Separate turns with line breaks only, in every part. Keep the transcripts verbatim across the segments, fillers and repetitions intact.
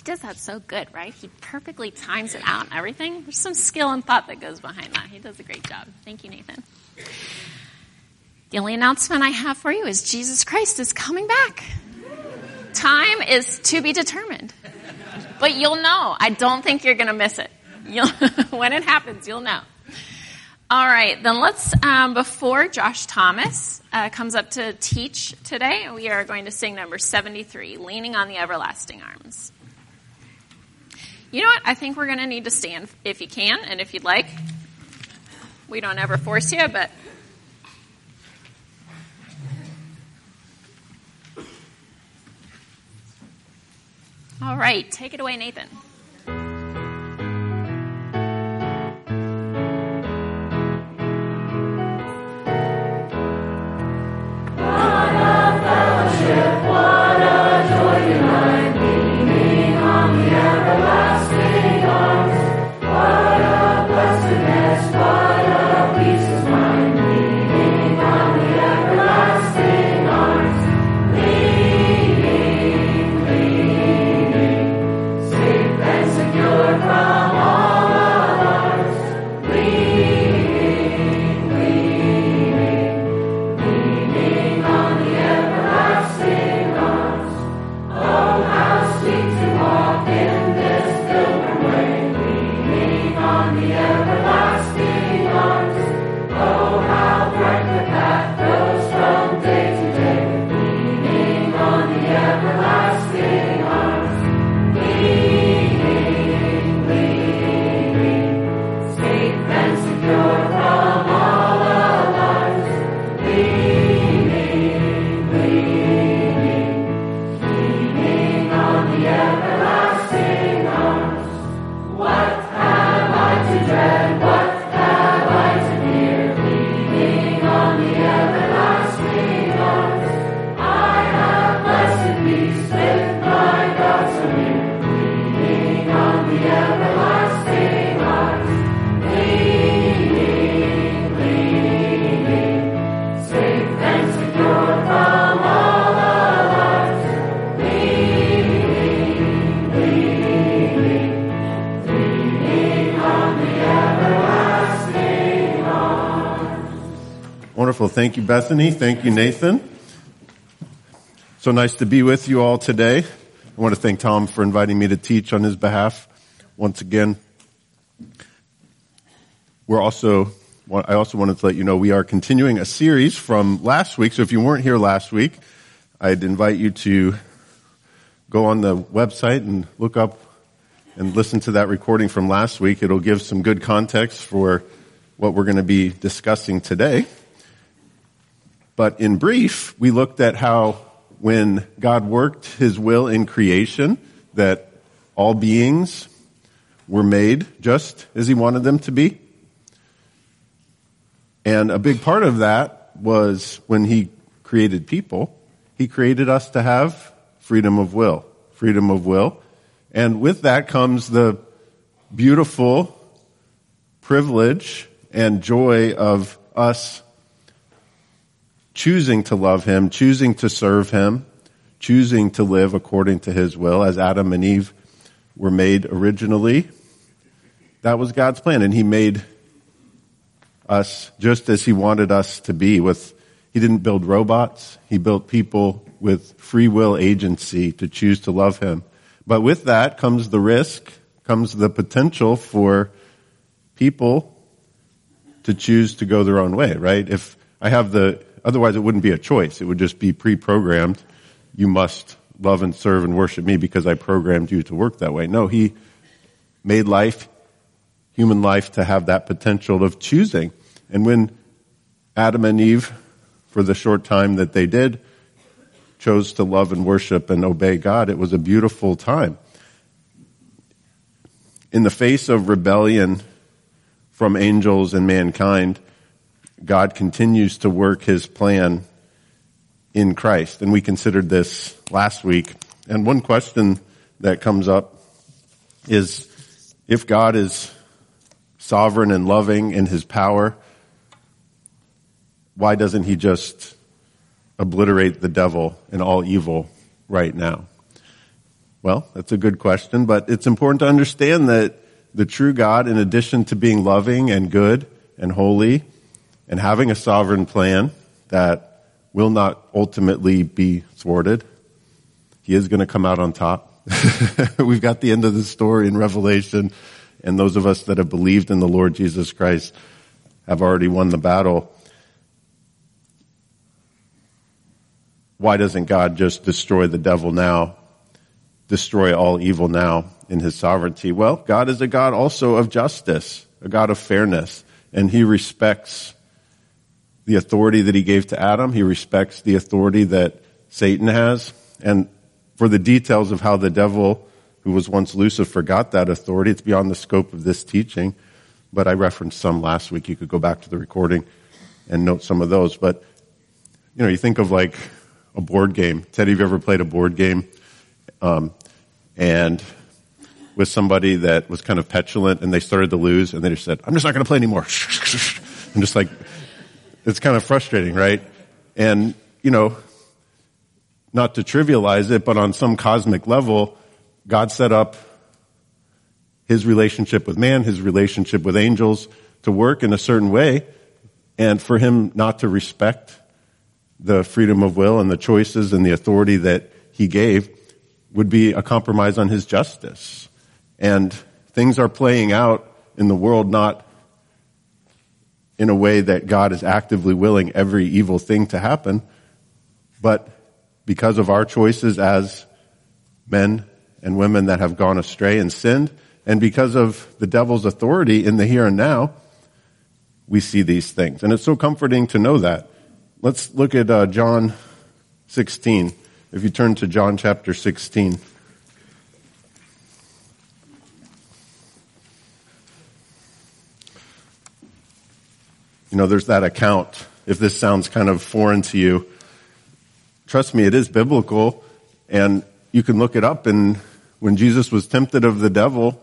does that so good, right? He perfectly times it out and everything. There's some skill and thought that goes behind that. He does a great job. Thank you, Nathan. The only announcement I have for you is Jesus Christ is coming back. Time is to be determined. But you'll know. I don't think you're going to miss it. You'll, when it happens, you'll know. All right, then let's, um, before Josh Thomas uh, comes up to teach today, we are going to sing number seventy-three, Leaning on the Everlasting Arms. You know what? I think we're going to need to stand if you can and if you'd like. We don't ever force you, but... All right, take it away, Nathan.
Wonderful. Thank you, Bethany. Thank you, Nathan. So nice to be with you all today. I want to thank Tom for inviting me to teach on his behalf once again. We're also, I also wanted to let you know we are continuing a series from last week. So if you weren't here last week, I'd invite you to go on the website and look up and listen to that recording from last week. It'll give some good context for what we're going to be discussing today. But in brief, we looked at how when God worked his will in creation, that all beings were made just as he wanted them to be. And a big part of that was when he created people, he created us to have freedom of will, freedom of will. And with that comes the beautiful privilege and joy of us choosing to love him, choosing to serve him, choosing to live according to his will, as Adam and Eve were made originally. That was God's plan, and he made us just as he wanted us to be. With, he didn't build robots. He built people with free will agency to choose to love him. But with that comes the risk, comes the potential for people to choose to go their own way, right? If I have the Otherwise, it wouldn't be a choice. It would just be pre-programmed. You must love and serve and worship me because I programmed you to work that way. No, he made life, human life, to have that potential of choosing. And when Adam and Eve, for the short time that they did, chose to love and worship and obey God, it was a beautiful time. In the face of rebellion from angels and mankind, God continues to work his plan in Christ. And we considered this last week. And one question that comes up is, if God is sovereign and loving in his power, why doesn't he just obliterate the devil and all evil right now? Well, that's a good question, but it's important to understand that the true God, in addition to being loving and good and holy and having a sovereign plan that will not ultimately be thwarted, he is going to come out on top. We've got the end of the story in Revelation, and those of us that have believed in the Lord Jesus Christ have already won the battle. Why doesn't God just destroy the devil now? Destroy all evil now in his sovereignty? Well, God is a God also of justice, a God of fairness, and he respects the authority that he gave to Adam. He respects the authority that Satan has. And for the details of how the devil, who was once Lucifer, got that authority, it's beyond the scope of this teaching, but I referenced some last week. You could go back to the recording and note some of those. But, you know, you think of like a board game. Ted, have you ever played a board game? Um, and with somebody that was kind of petulant and they started to lose and they just said, I'm just not going to play anymore. I'm just like, it's kind of frustrating, right? And, you know, not to trivialize it, but on some cosmic level, God set up his relationship with man, his relationship with angels to work in a certain way. And for him not to respect the freedom of will and the choices and the authority that he gave would be a compromise on his justice. And things are playing out in the world not in a way that God is actively willing every evil thing to happen, but because of our choices as men and women that have gone astray and sinned, and because of the devil's authority in the here and now, we see these things. And it's so comforting to know that. Let's look at uh, John sixteen. If you turn to John chapter sixteen. You know, there's that account. If this sounds kind of foreign to you, trust me, it is biblical. And you can look it up. And when Jesus was tempted of the devil,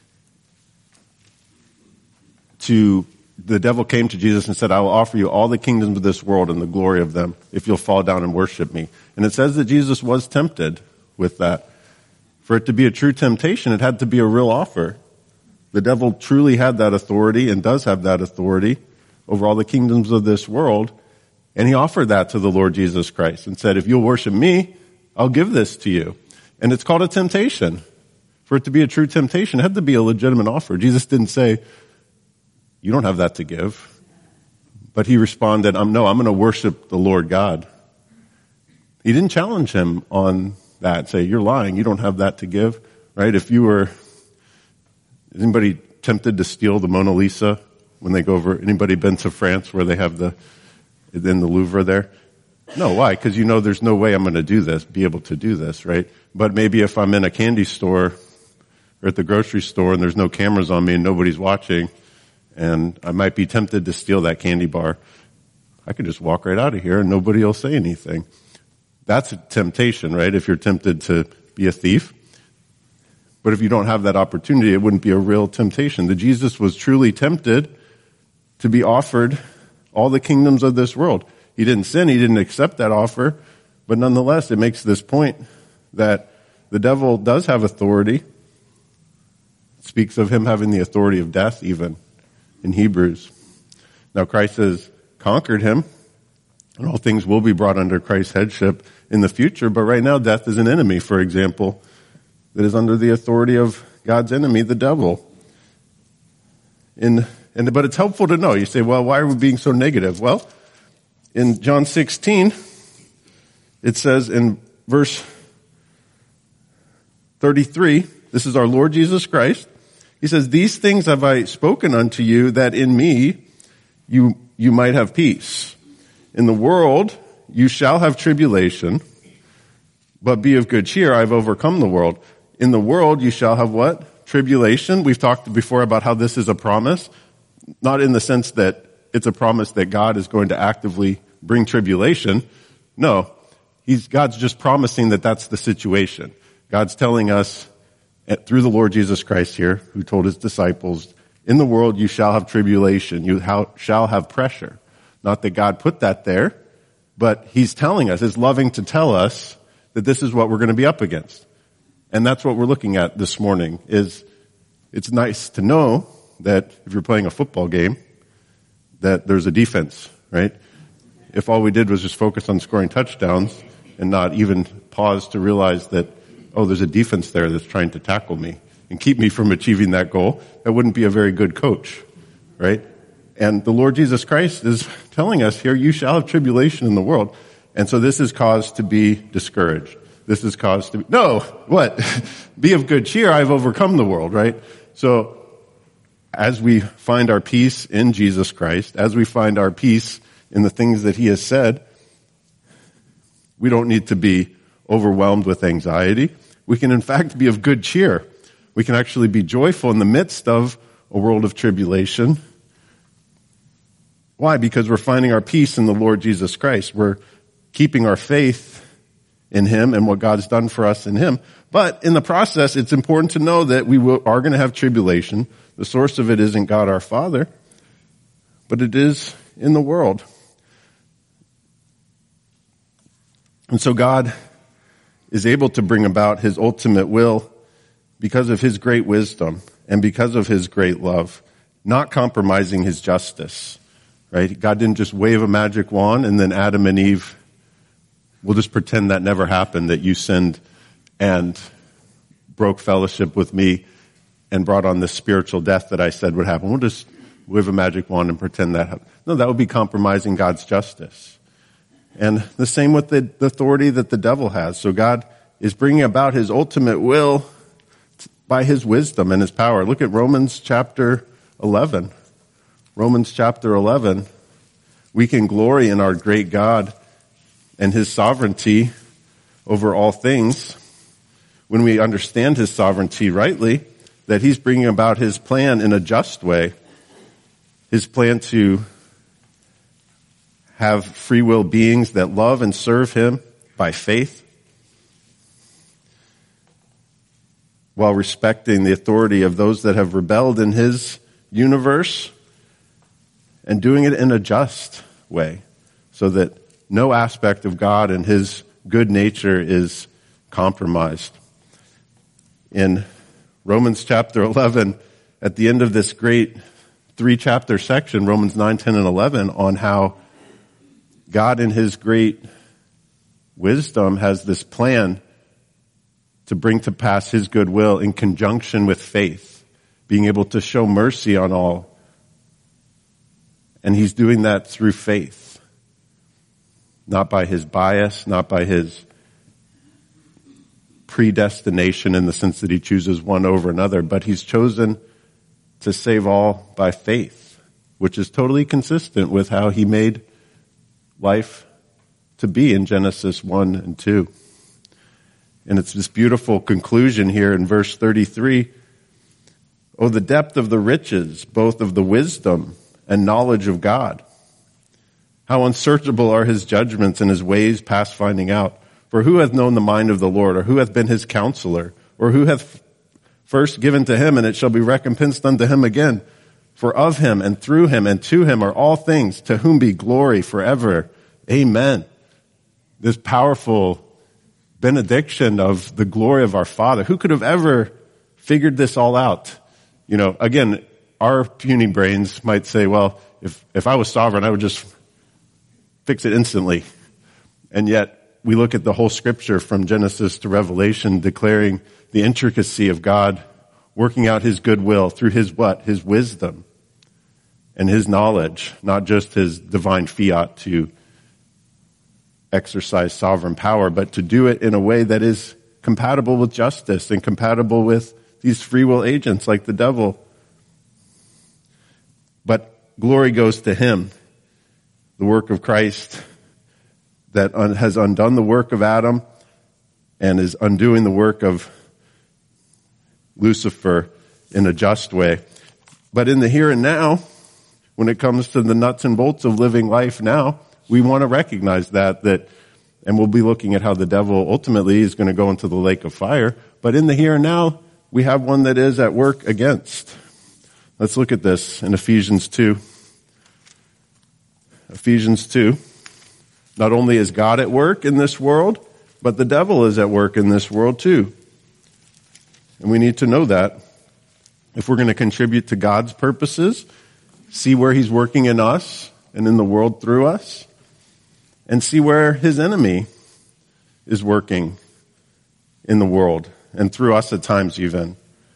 to the devil came to Jesus and said, I will offer you all the kingdoms of this world and the glory of them if you'll fall down and worship me. And it says that Jesus was tempted with that. For it to be a true temptation, it had to be a real offer. The devil truly had that authority and does have that authority over all the kingdoms of this world. And he offered that to the Lord Jesus Christ and said, if you'll worship me, I'll give this to you. And it's called a temptation. For it to be a true temptation, it had to be a legitimate offer. Jesus didn't say, you don't have that to give. But he responded, I'm, no, I'm going to worship the Lord God. He didn't challenge him on that. Say, you're lying. You don't have that to give. Right? If you were, is anybody tempted to steal the Mona Lisa when they go over? Anybody been to France where they have the, in the Louvre there? No, why? Because you know there's no way I'm going to do this, be able to do this, right? But maybe if I'm in a candy store or at the grocery store and there's no cameras on me and nobody's watching, and I might be tempted to steal that candy bar, I could just walk right out of here and nobody will say anything. That's a temptation, right? If you're tempted to be a thief. But if you don't have that opportunity, it wouldn't be a real temptation. The Jesus was truly tempted to be offered all the kingdoms of this world. He didn't sin. He didn't accept that offer. But nonetheless, it makes this point that the devil does have authority. It speaks of him having the authority of death even in Hebrews. Now Christ has conquered him, and all things will be brought under Christ's headship in the future. But right now, death is an enemy, for example, that is under the authority of God's enemy, the devil. In, and, but it's helpful to know. You say, well, why are we being so negative? Well, in John sixteen, it says in verse thirty-three, this is our Lord Jesus Christ. He says, these things have I spoken unto you, that in me you, you might have peace. In the world you shall have tribulation, but be of good cheer, I've overcome the world. In the world you shall have what? Tribulation. We've talked before about how this is a promise, not in the sense that it's a promise that God is going to actively bring tribulation. No, he's, God's just promising that that's the situation. God's telling us through the Lord Jesus Christ here, who told his disciples, in the world you shall have tribulation, you shall have pressure. Not that God put that there, but he's telling us, is loving to tell us that this is what we're going to be up against. And that's what we're looking at this morning. Is it's nice to know that if you're playing a football game, that there's a defense, right? If all we did was just focus on scoring touchdowns and not even pause to realize that, oh, there's a defense there that's trying to tackle me and keep me from achieving that goal, that wouldn't be a very good coach, right? And the Lord Jesus Christ is telling us here, you shall have tribulation in the world. And so this is cause to be discouraged. This is cause to be, no, what? Be of good cheer, I've overcome the world, right? So as we find our peace in Jesus Christ, as we find our peace in the things that he has said, we don't need to be overwhelmed with anxiety. We can in fact be of good cheer. We can actually be joyful in the midst of a world of tribulation. Why? Because we're finding our peace in the Lord Jesus Christ. We're keeping our faith in him and what God's done for us in him. But in the process, it's important to know that we will, are going to have tribulation. The source of it isn't God our Father, but it is in the world. And so God is able to bring about his ultimate will because of his great wisdom and because of his great love, not compromising his justice, right? God didn't just wave a magic wand and then Adam and Eve, we'll just pretend that never happened, that you sinned and broke fellowship with me and brought on this spiritual death that I said would happen. We'll just wave a magic wand and pretend that happened. No, that would be compromising God's justice. And the same with the, the authority that the devil has. So God is bringing about his ultimate will by his wisdom and his power. Look at Romans chapter eleven. Romans chapter eleven. We can glory in our great God and his sovereignty over all things when we understand his sovereignty rightly, that he's bringing about his plan in a just way. His plan to have free will beings that love and serve him by faith, while respecting the authority of those that have rebelled in his universe, and doing it in a just way, so that no aspect of God and his good nature is compromised. In Romans chapter eleven, at the end of this great three-chapter section, Romans nine, ten, and eleven, on how God in his great wisdom has this plan to bring to pass his good will in conjunction with faith, being able to show mercy on all. And he's doing that through faith, not by his bias, not by his predestination in the sense that he chooses one over another, but he's chosen to save all by faith, which is totally consistent with how he made life to be in Genesis one and two. And it's this beautiful conclusion here in verse thirty-three. Oh, the depth of the riches, both of the wisdom and knowledge of God. How unsearchable are his judgments and his ways past finding out. For who hath known the mind of the Lord, or who hath been his counselor, or who hath first given to him, and it shall be recompensed unto him again? For of him and through him and to him are all things, to whom be glory forever. Amen. This powerful benediction of the glory of our Father. Who could have ever figured this all out? You know, again, our puny brains might say, well, if, if I was sovereign, I would just fix it instantly. And yet, we look at the whole scripture from Genesis to Revelation declaring the intricacy of God working out his goodwill through his what? His wisdom and his knowledge, not just his divine fiat to exercise sovereign power, but to do it in a way that is compatible with justice and compatible with these free will agents like the devil. But glory goes to him, the work of Christ that un- has undone the work of Adam and is undoing the work of Lucifer in a just way. But in the here and now, when it comes to the nuts and bolts of living life now, we want to recognize that, that, and we'll be looking at how the devil ultimately is going to go into the lake of fire. But in the here and now, we have one that is at work against. Let's look at this in Ephesians two. Ephesians two. Not only is God at work in this world, but the devil is at work in this world too. And we need to know that if we're going to contribute to God's purposes, see where he's working in us and in the world through us, and see where his enemy is working in the world and through us at times even.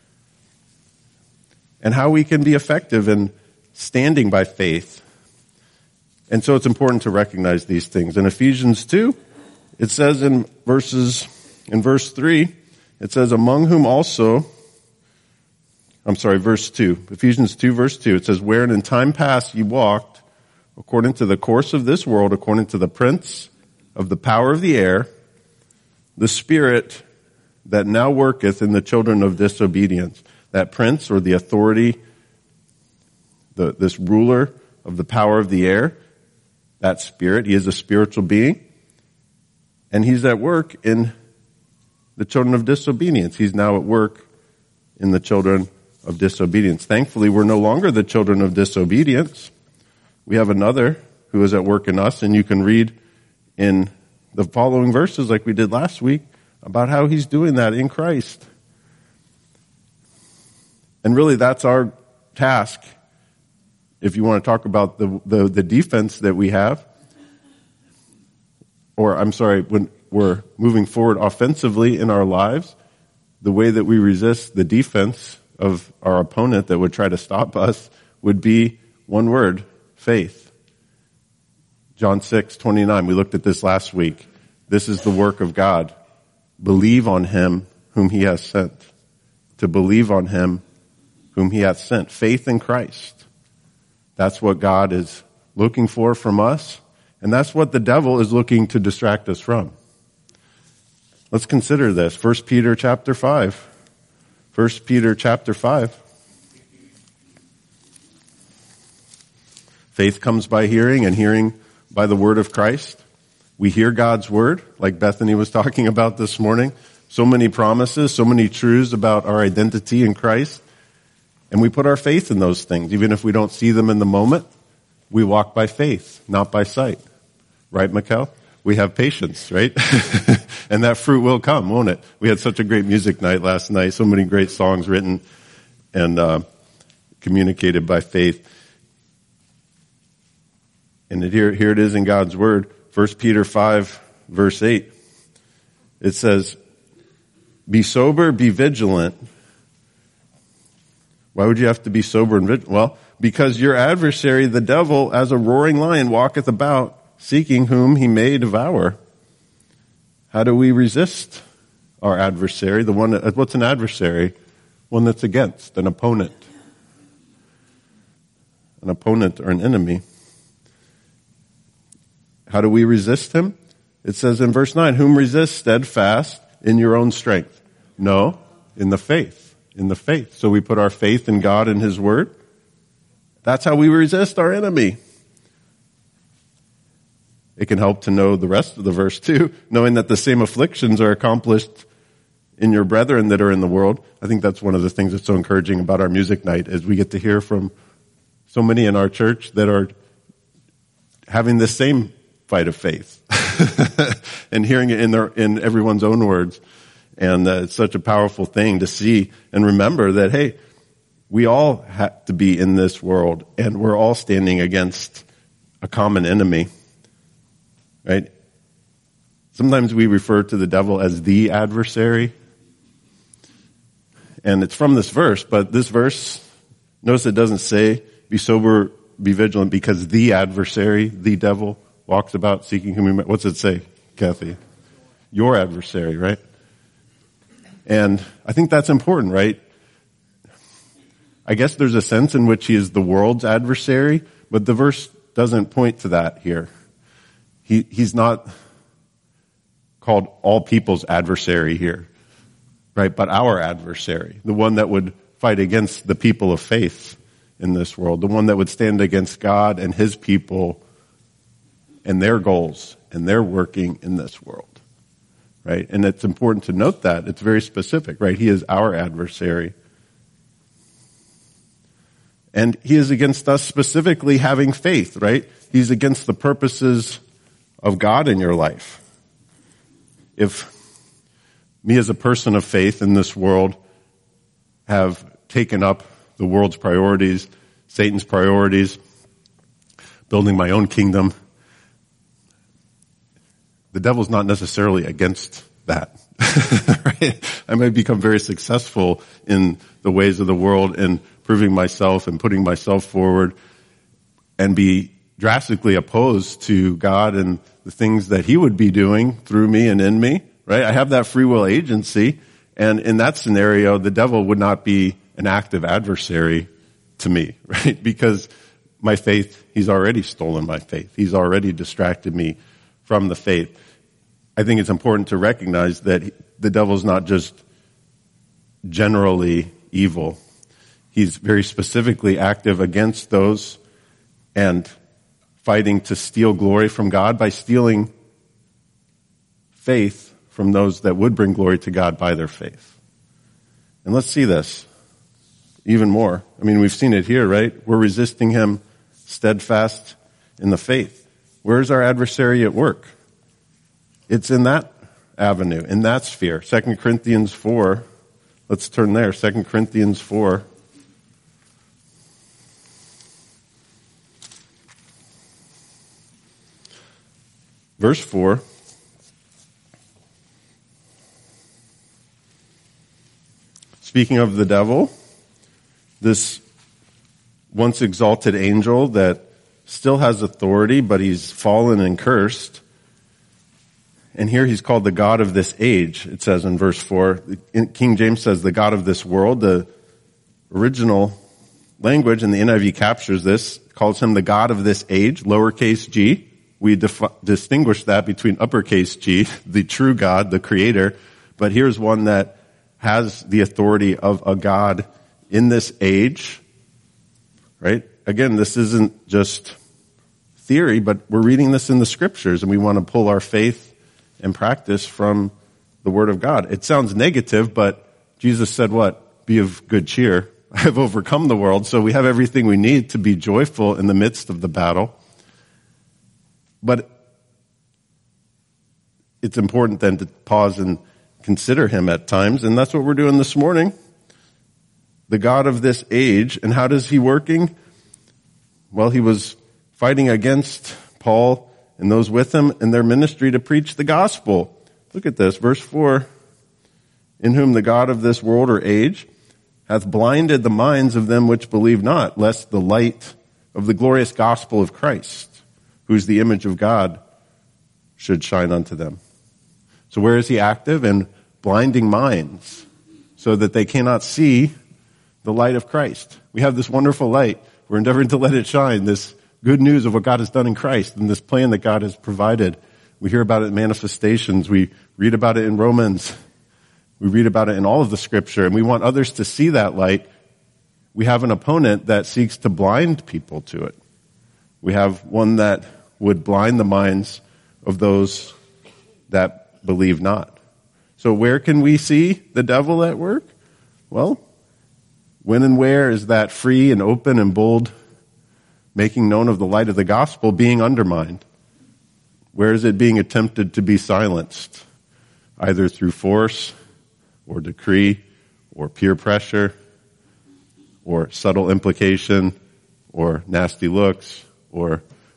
And how we can be effective in standing by faith. And so it's important to recognize these things. In Ephesians two, it says in verses, in verse three, it says, among whom also, I'm sorry, verse two, Ephesians two, verse two, it says, wherein in time past ye walked according to the course of this world, according to the prince of the power of the air, the spirit that now worketh in the children of disobedience. That prince, or the authority, the, this ruler of the power of the air, that spirit, he is a spiritual being, and he's at work in the children of disobedience. He's now at work in the children of disobedience. Thankfully, we're no longer the children of disobedience. We have another who is at work in us, and you can read in the following verses like we did last week about how he's doing that in Christ. And really that's our task, if you want to talk about the, the, the defense that we have, or I'm sorry, when we're moving forward offensively in our lives, the way that we resist the defense of our opponent that would try to stop us would be one word, faith. John six twenty-nine, we looked at this last week. This is the work of God. Believe on him whom he has sent. To believe on him whom he hath sent. Faith in Christ. That's what God is looking for from us, and that's what the devil is looking to distract us from. Let's consider this. First Peter chapter five. First Peter chapter five. Faith comes by hearing, and hearing by the word of Christ. We hear God's word, like Bethany was talking about this morning. So many promises, so many truths about our identity in Christ. And we put our faith in those things. Even if we don't see them in the moment, we walk by faith, not by sight. Right, Mikkel? We have patience, right? And that fruit will come, won't it? We had such a great music night last night. So many great songs written and uh, communicated by faith. And here, here it is in God's word. First Peter five, verse eight. It says, be sober, be vigilant. Why would you have to be sober and vigilant? Well, because your adversary, the devil, as a roaring lion, walketh about, seeking whom he may devour. How do we resist our adversary? The one that, what's an adversary? One that's against, an opponent. An opponent or an enemy. How do we resist him? It says in verse nine, whom resist steadfast in your own strength? No, in the faith. In the faith. So we put our faith in God and his word. That's how we resist our enemy. It can help to know the rest of the verse too, knowing that the same afflictions are accomplished in your brethren that are in the world. I think that's one of the things that's so encouraging about our music night, is we get to hear from so many in our church that are having the same fight of faith and hearing it in their, in everyone's own words. And uh, it's such a powerful thing to see and remember that, hey, we all have to be in this world, and we're all standing against a common enemy, right? Sometimes we refer to the devil as the adversary, and it's from this verse, but this verse, notice it doesn't say, be sober, be vigilant, because the adversary, the devil, walks about seeking whom he may. What's it say, Kathy? Your adversary, right? And I think that's important, right? I guess there's a sense in which he is the world's adversary, but the verse doesn't point to that here. He, he's not called all people's adversary here, right? But our adversary, the one that would fight against the people of faith in this world, the one that would stand against God and his people and their goals and their working in this world, right? And it's important to note that. It's very specific, right? He is our adversary. And he is against us specifically having faith, right? He's against the purposes of God in your life. If me as a person of faith in this world have taken up the world's priorities, Satan's priorities, building my own kingdom. The devil's not necessarily against that. Right? I might become very successful in the ways of the world and proving myself and putting myself forward and be drastically opposed to God and the things that he would be doing through me and in me, right? I have that free will agency, and in that scenario, the devil would not be an active adversary to me, right? Because my faith, he's already stolen my faith. He's already distracted me from the faith. I think it's important to recognize that the devil's not just generally evil. He's very specifically active against those and fighting to steal glory from God by stealing faith from those that would bring glory to God by their faith. And let's see this even more. I mean, we've seen it here, right? We're resisting him steadfast in the faith. Where's our adversary at work? It's in that avenue, in that sphere. Second Corinthians four. Let's turn there. Second Corinthians four. Verse four. Speaking of the devil, this once exalted angel that still has authority, but he's fallen and cursed. And here he's called the God of this age, it says in verse four. King James says the God of this world. The original language, and the N I V captures this, calls him the God of this age, lowercase g. We def- distinguish that between uppercase G, the true God, the creator. But here's one that has the authority of a God in this age, right? Again, this isn't just theory, but we're reading this in the scriptures, and we want to pull our faith and practice from the word of God. It sounds negative, but Jesus said what? Be of good cheer. I have overcome the world. So we have everything we need to be joyful in the midst of the battle. But it's important then to pause and consider him at times, and that's what we're doing this morning. The God of this age, and how does he working? Well, he was fighting against Paul and those with him in their ministry to preach the gospel. Look at this, verse four. In whom the God of this world or age hath blinded the minds of them which believe not, lest the light of the glorious gospel of Christ, who's the image of God, should shine unto them. So where is he active? In blinding minds, so that they cannot see the light of Christ. We have this wonderful light. We're endeavoring to let it shine, this good news of what God has done in Christ and this plan that God has provided. We hear about it in manifestations. We read about it in Romans. We read about it in all of the scripture, and we want others to see that light. We have an opponent that seeks to blind people to it. We have one that would blind the minds of those that believe not. So where can we see the devil at work? Well, when and where is that free and open and bold making known of the light of the gospel being undermined? Where is it being attempted to be silenced? Either through force or decree or peer pressure or subtle implication or nasty looks or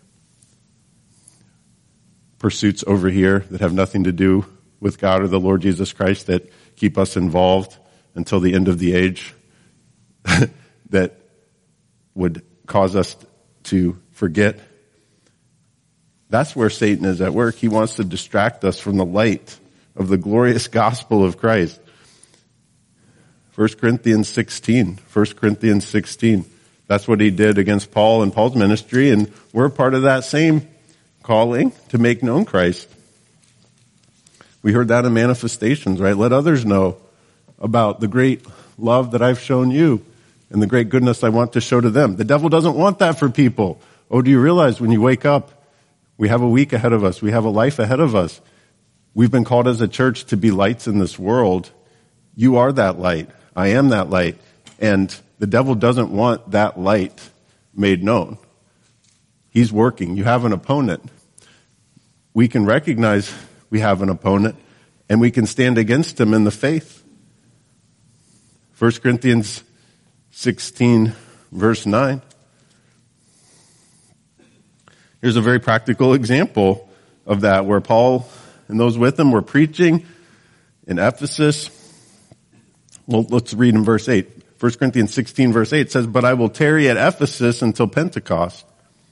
pursuits over here that have nothing to do with God or the Lord Jesus Christ that keep us involved until the end of the age, that would cause us to forget. That's where Satan is at work. He wants to distract us from the light of the glorious gospel of Christ. First Corinthians sixteen. First Corinthians sixteen. That's what he did against Paul and Paul's ministry, and we're part of that same calling to make known Christ. We heard that in manifestations, right? Let others know about the great love that I've shown you and the great goodness I want to show to them. The devil doesn't want that for people. Oh, do you realize when you wake up, we have a week ahead of us. We have a life ahead of us. We've been called as a church to be lights in this world. You are that light. I am that light. And the devil doesn't want that light made known. He's working. You have an opponent. We can recognize we have an opponent, and we can stand against him in the faith. First Corinthians sixteen, verse nine. Here's a very practical example of that, where Paul and those with him were preaching in Ephesus. Well, let's read in verse eight. First Corinthians sixteen, verse eight says, "But I will tarry at Ephesus until Pentecost.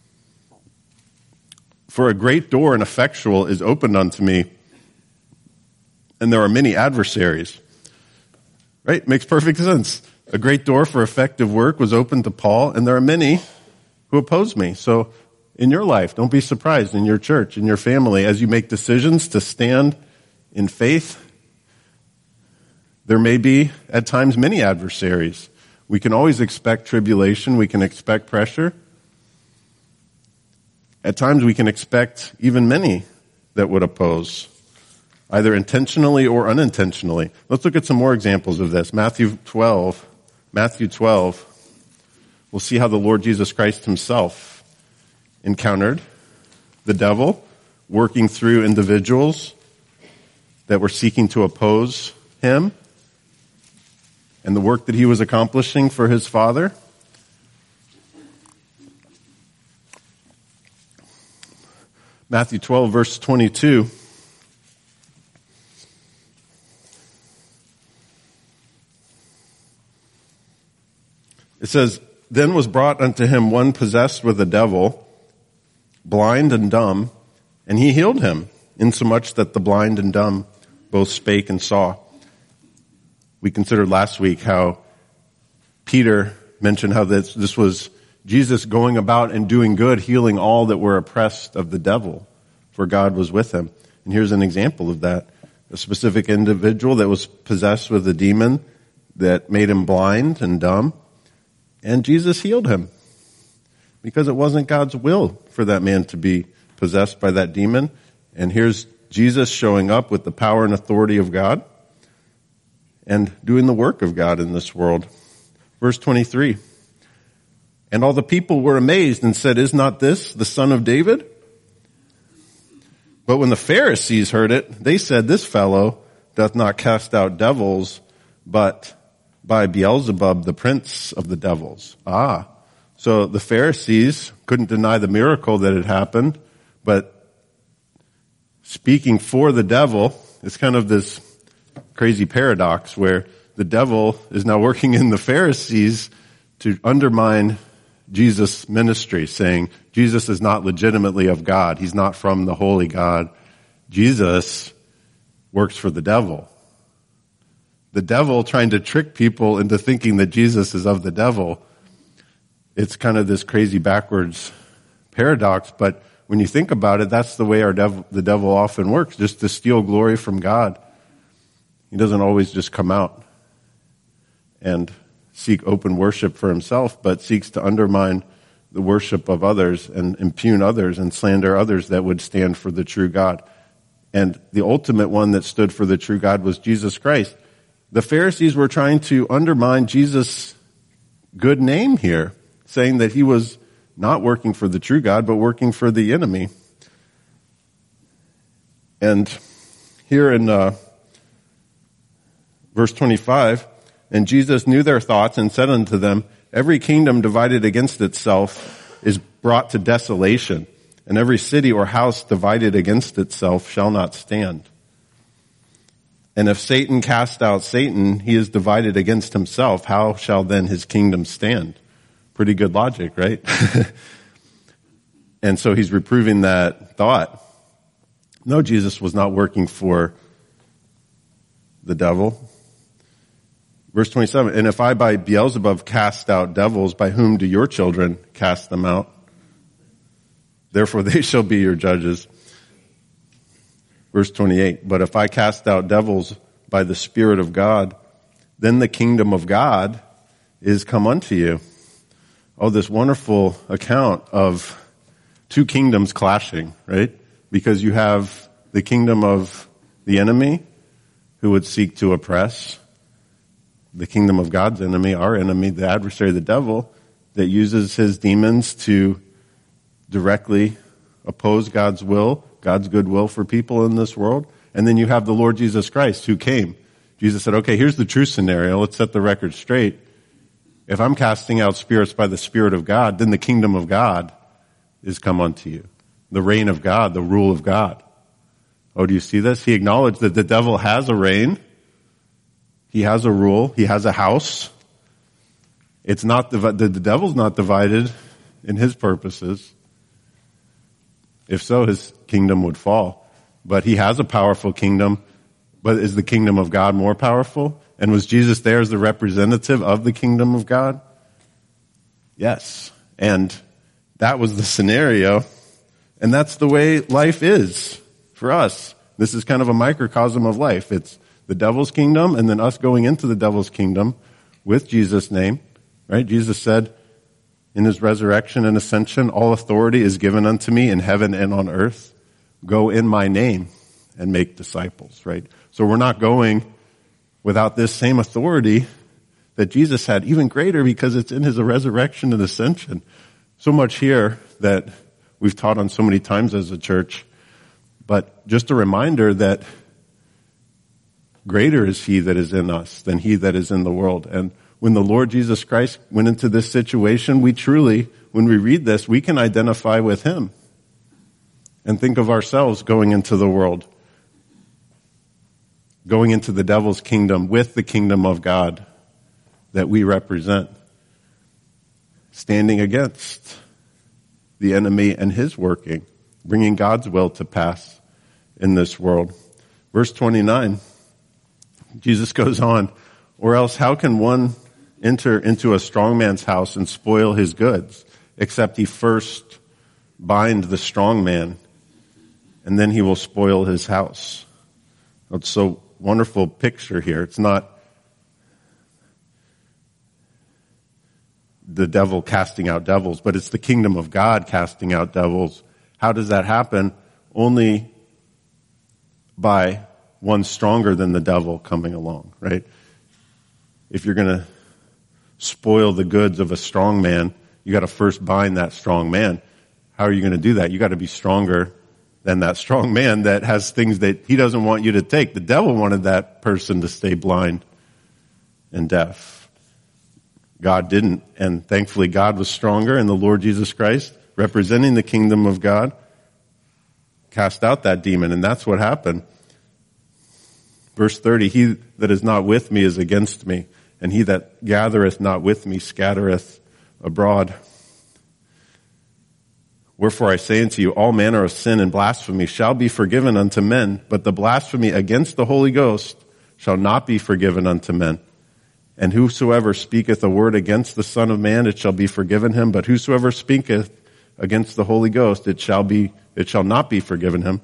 For a great door and effectual is opened unto me, and there are many adversaries." Right? Makes perfect sense. A great door for effective work was opened to Paul, and there are many who oppose me. So in your life, don't be surprised in your church, in your family, as you make decisions to stand in faith. There may be, at times, many adversaries. We can always expect tribulation. We can expect pressure. At times, we can expect even many that would oppose, either intentionally or unintentionally. Let's look at some more examples of this. Matthew twelve. Matthew twelve. We'll see how the Lord Jesus Christ himself encountered the devil working through individuals that were seeking to oppose him and the work that he was accomplishing for his Father. Matthew twelve, verse twenty-two. It says, "Then was brought unto him one possessed with a devil, blind and dumb, and he healed him, insomuch that the blind and dumb both spake and saw." We considered last week how Peter mentioned how this, this was Jesus going about and doing good, healing all that were oppressed of the devil, for God was with him. And here's an example of that. A specific individual that was possessed with a demon that made him blind and dumb, and Jesus healed him because it wasn't God's will for that man to be possessed by that demon. And here's Jesus showing up with the power and authority of God and doing the work of God in this world. Verse twenty-three. "And all the people were amazed and said, Is not this the son of David? But when the Pharisees heard it, they said, This fellow doth not cast out devils, but by Beelzebub, the prince of the devils." Ah, so the Pharisees couldn't deny the miracle that had happened, but speaking for the devil is kind of this crazy paradox where the devil is now working in the Pharisees to undermine Jesus' ministry, saying Jesus is not legitimately of God. He's not from the holy God. Jesus works for the devil. The devil trying to trick people into thinking that Jesus is of the devil. It's kind of this crazy backwards paradox, but when you think about it, that's the way our devil, the devil often works, just to steal glory from God. He doesn't always just come out and seek open worship for himself, but seeks to undermine the worship of others and impugn others and slander others that would stand for the true God. And the ultimate one that stood for the true God was Jesus Christ. The Pharisees were trying to undermine Jesus' good name here, saying that he was not working for the true God, but working for the enemy. And here in uh, verse twenty-five, "And Jesus knew their thoughts and said unto them, Every kingdom divided against itself is brought to desolation, and every city or house divided against itself shall not stand. And if Satan cast out Satan, he is divided against himself. How shall then his kingdom stand?" Pretty good logic, right? And so he's reproving that thought. No, Jesus was not working for the devil. Verse twenty-seven, "And if I by Beelzebub cast out devils, by whom do your children cast them out? Therefore they shall be your judges." Verse twenty-eight, "But if I cast out devils by the Spirit of God, then the kingdom of God is come unto you." Oh, this wonderful account of two kingdoms clashing, right? Because you have the kingdom of the enemy who would seek to oppress, the kingdom of God's enemy, our enemy, the adversary, the devil, that uses his demons to directly oppose God's will, God's good will for people in this world. And then you have the Lord Jesus Christ who came. Jesus said, okay, here's the true scenario. Let's set the record straight. If I'm casting out spirits by the Spirit of God, then the kingdom of God is come unto you. The reign of God, the rule of God. Oh, do you see this? He acknowledged that the devil has a reign. He has a rule. He has a house. It's not, the, the devil's not divided in his purposes. If so, his kingdom would fall. But he has a powerful kingdom. But is the kingdom of God more powerful? And was Jesus there as the representative of the kingdom of God? Yes. And that was the scenario. And that's the way life is for us. This is kind of a microcosm of life. It's the devil's kingdom and then us going into the devil's kingdom with Jesus' name. Right? Jesus said in his resurrection and ascension, all authority is given unto me in heaven and on earth. Go in my name and make disciples, right? So we're not going without this same authority that Jesus had, even greater because it's in his resurrection and ascension. So much here that we've taught on so many times as a church. But just a reminder that greater is he that is in us than he that is in the world. And when the Lord Jesus Christ went into this situation, we truly, when we read this, we can identify with him and think of ourselves going into the world, going into the devil's kingdom with the kingdom of God that we represent, standing against the enemy and his working, bringing God's will to pass in this world. Verse twenty-nine, Jesus goes on, or else how can one enter into a strong man's house and spoil his goods, except he first bind the strong man, and then he will spoil his house. It's so wonderful picture here. It's not the devil casting out devils, but it's the kingdom of God casting out devils. How does that happen? Only by one stronger than the devil coming along, right? If you're going to spoil the goods of a strong man, you got to first bind that strong man. How are you going to do that? You got to be stronger than that strong man that has things that he doesn't want you to take. The devil wanted that person to stay blind and deaf. God didn't. And thankfully God was stronger, and the Lord Jesus Christ, representing the kingdom of God, cast out that demon. And that's what happened. Verse thirty, he that is not with me is against me, and he that gathereth not with me scattereth abroad. Wherefore I say unto you, all manner of sin and blasphemy shall be forgiven unto men, but the blasphemy against the Holy Ghost shall not be forgiven unto men. And whosoever speaketh a word against the Son of Man, it shall be forgiven him, but whosoever speaketh against the Holy Ghost, it shall be, it shall not be forgiven him.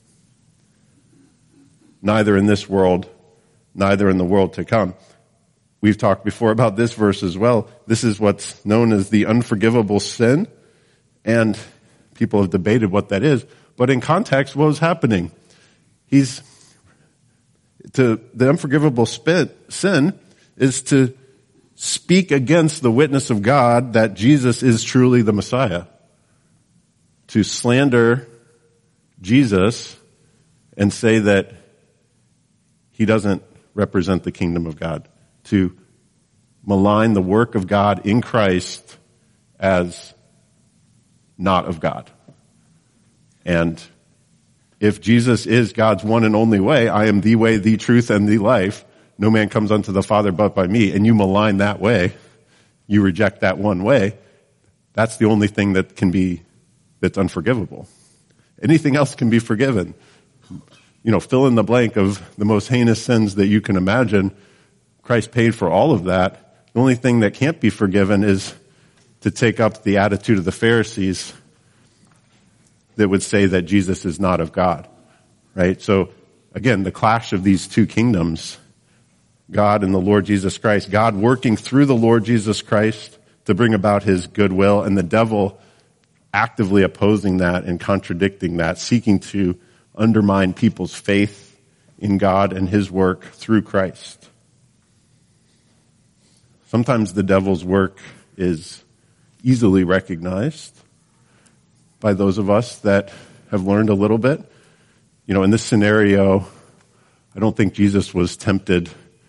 Neither in this world, neither in the world to come. We've talked before about this verse as well. This is what's known as the unforgivable sin, and people have debated what that is. But in context, what was happening? He's, to, the unforgivable spit, sin is to speak against the witness of God that Jesus is truly the Messiah. To slander Jesus and say that he doesn't represent the kingdom of God. To malign the work of God in Christ as not of God. And if Jesus is God's one and only way, I am the way, the truth, and the life, no man comes unto the Father but by me, and you malign that way, you reject that one way, that's the only thing that can be, that's unforgivable. Anything else can be forgiven. You know, fill in the blank of the most heinous sins that you can imagine. Christ paid for all of that. The only thing that can't be forgiven is to take up the attitude of the Pharisees that would say that Jesus is not of God, right? So again, the clash of these two kingdoms, God and the Lord Jesus Christ, God working through the Lord Jesus Christ to bring about his goodwill, and the devil actively opposing that and contradicting that, seeking to undermine people's faith in God and his work through Christ. Sometimes the devil's work is easily recognized by those of us that have learned a little bit. You know, in this scenario, I don't think Jesus was tempted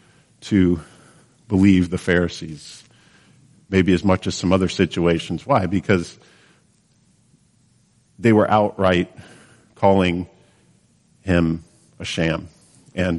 to believe the Pharisees, maybe as much as some other situations. Why? Because they were outright calling him a sham. And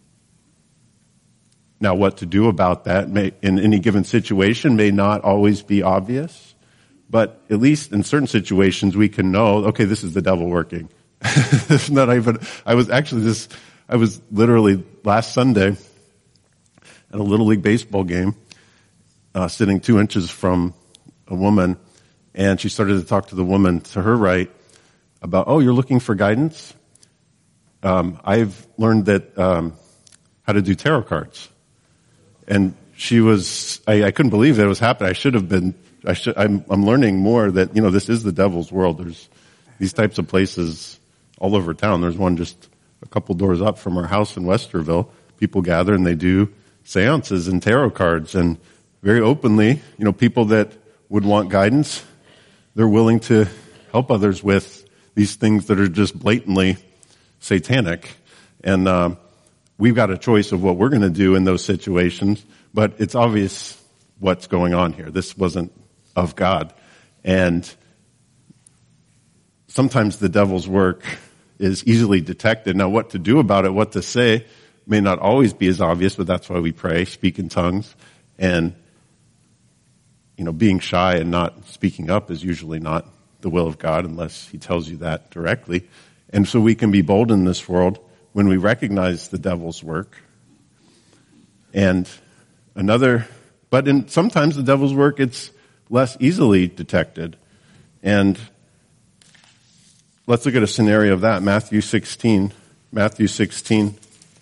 now what to do about that may, in any given situation may not always be obvious, but at least in certain situations we can know, okay, this is the devil working. It's not even, I was actually this, I was literally last Sunday at a Little League baseball game, uh, sitting two inches from a woman, and she started to talk to the woman to her right about, oh, you're looking for guidance? Um, I've learned that, um, how to do tarot cards. And she was, I, I couldn't believe that it was happening. I should have been, I should, I'm, I'm learning more that, you know, this is the devil's world. There's these types of places all over town. There's one just a couple doors up from our house in Westerville. People gather and they do seances and tarot cards, and very openly, you know, people that would want guidance, they're willing to help others with these things that are just blatantly satanic. And, um, we've got a choice of what we're going to do in those situations, but it's obvious what's going on here. This wasn't of God. And sometimes the devil's work is easily detected. Now, what to do about it, what to say, may not always be as obvious, but that's why we pray, speak in tongues. And, you know, being shy and not speaking up is usually not the will of God unless he tells you that directly. And so we can be bold in this world when we recognize the devil's work. And another, but in sometimes the devil's work, it's less easily detected. And let's look at a scenario of that. Matthew sixteen. Matthew sixteen.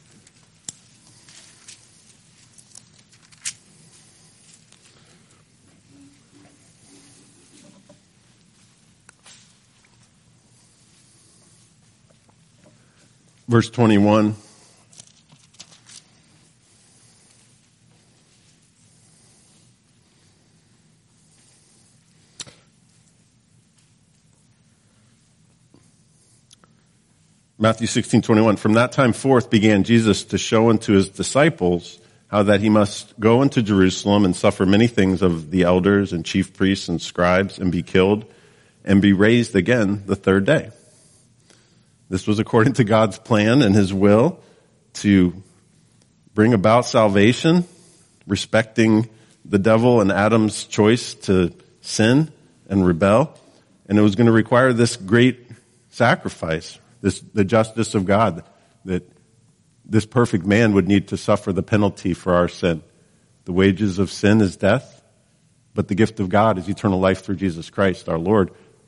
Verse twenty-one. Matthew sixteen twenty-one. From that time forth began Jesus to show unto his disciples how that he must go into Jerusalem and suffer many things of the elders and chief priests and scribes, and be killed and be raised again the third day. This was according to God's plan and his will to bring about salvation, respecting the devil and Adam's choice to sin and rebel. And it was going to require this great sacrifice, this, the justice of God, that this perfect man would need to suffer the penalty for our sin. The wages of sin is death, but the gift of God is eternal life through Jesus Christ, our Lord.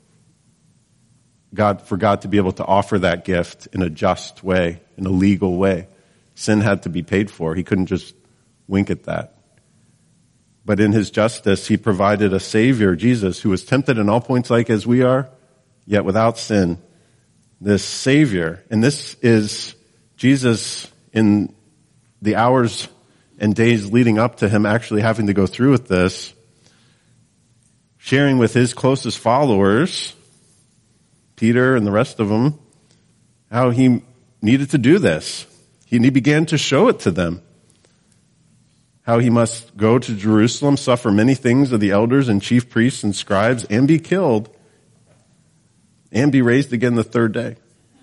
God, for God to be able to offer that gift in a just way, in a legal way. Sin had to be paid for. He couldn't just wink at that. But in his justice, he provided a Savior, Jesus, who was tempted in all points like as we are, yet without sin. This Savior, and this is Jesus in the hours and days leading up to him actually having to go through with this, sharing with his closest followers, Peter and the rest of them, how he needed to do this. He began to show it to them. How he must go to Jerusalem, suffer many things of the elders and chief priests and scribes, and be killed, and be raised again the third day.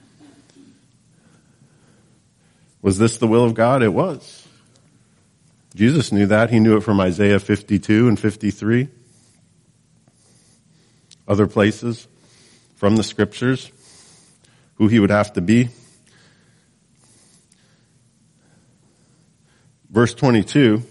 Was this the will of God? It was. Jesus knew that. He knew it from Isaiah fifty-two and fifty-three. Other places from the scriptures, who he would have to be. Verse twenty-two,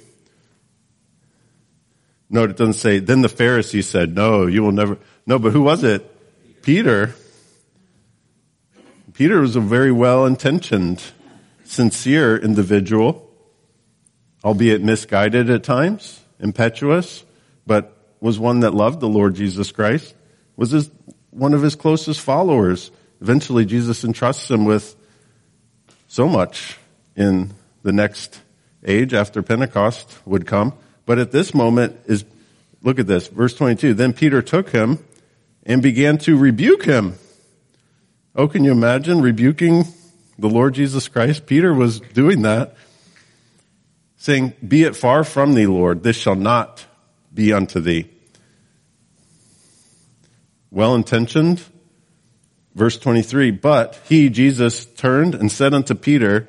note it doesn't say, then the Pharisees said, no, you will never, no, but who was it? Peter. Peter was a very well-intentioned, sincere individual, albeit misguided at times, impetuous, but was one that loved the Lord Jesus Christ, was his one of his closest followers. Eventually, Jesus entrusts him with so much in the next age after Pentecost would come. But at this moment is, look at this, verse twenty-two. Then Peter took him and began to rebuke him. Oh, can you imagine rebuking the Lord Jesus Christ? Peter was doing that, saying, be it far from thee, Lord, this shall not be unto thee. Well-intentioned. Verse twenty-three, but he, Jesus, turned and said unto Peter,